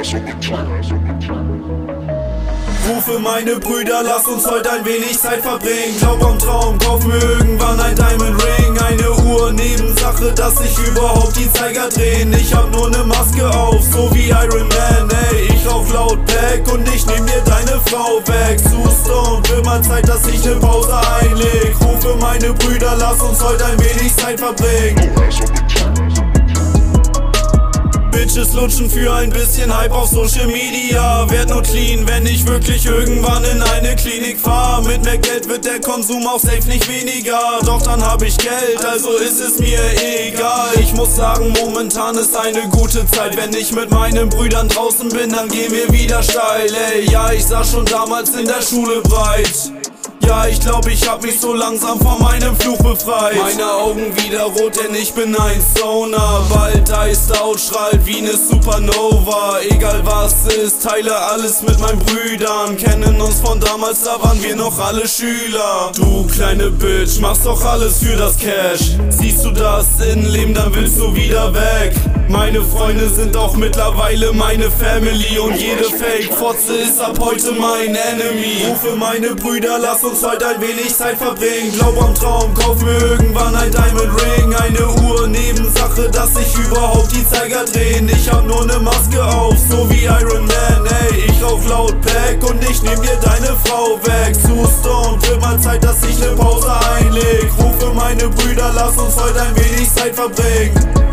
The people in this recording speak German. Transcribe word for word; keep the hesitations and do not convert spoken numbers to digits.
Rufe meine Brüder, lass uns heute ein wenig Zeit verbringen. Glaub am Traum, kauf mir irgendwann ein Diamond Ring. Eine Uhr, Nebensache, dass sich überhaupt die Zeiger drehen. Ich hab nur ne Maske auf, so wie Iron Man, ey. Ich rauch laut Pack und ich nehm dir deine Frau weg. Zu stoned, wird mal Zeit, dass ich ne Pause einleg. Rufe meine Brüder, lass uns heute ein wenig Zeit verbringen. Bitches lutschen für ein bisschen Hype auf Social Media. Werd nur clean, wenn ich wirklich irgendwann in eine Klinik fahr. Mit mehr Geld wird der Konsum auch safe nicht weniger. Doch dann hab ich Geld, also ist es mir egal. Ich muss sagen, momentan ist eine gute Zeit. Wenn ich mit meinen Brüdern draußen bin, dann gehen wir wieder steil. Ey, ja, ich saß schon damals in der Schule breit. Ja, ich glaub, ich hab mich so langsam von meinem Fluch befreit. Meine Augen wieder rot, denn ich bin ein Stoner. Bald iced out, strahlt wie ne Supernova. Egal was ist, teile alles mit meinen Brüdern. Kennen uns von damals, da waren wir noch alle Schüler. Du kleine Bitch, machst doch alles für das Cash. Siehst du das Innenleben, dann willst du wieder weg. Meine Freunde sind auch mittlerweile meine Family. Und jede Fake-Fotze ist ab heute mein Enemy. Rufe meine Brüder, lass uns heute ein wenig Zeit verbringen. Glaub am Traum, kauf mir irgendwann ein Diamond Ring. Eine Uhr, Nebensache, dass sich überhaupt die Zeiger drehen. Ich hab nur ne Maske auf, so wie Iron Man, ey. Ich rauch laut Pack und ich nehm dir deine Frau weg. Zu stoned, wird mal Zeit, dass ich ne Pause einleg. Rufe meine Brüder, lass uns heute ein wenig Zeit verbringen.